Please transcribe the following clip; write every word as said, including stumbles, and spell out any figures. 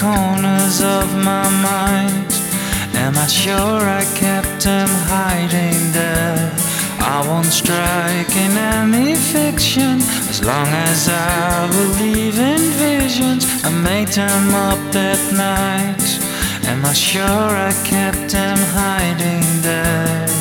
corners of my mind. Am I sure I kept them hiding there? I won't strike in any fiction as long as I believe in visions. I made them up that night. Am I sure I kept them hiding there?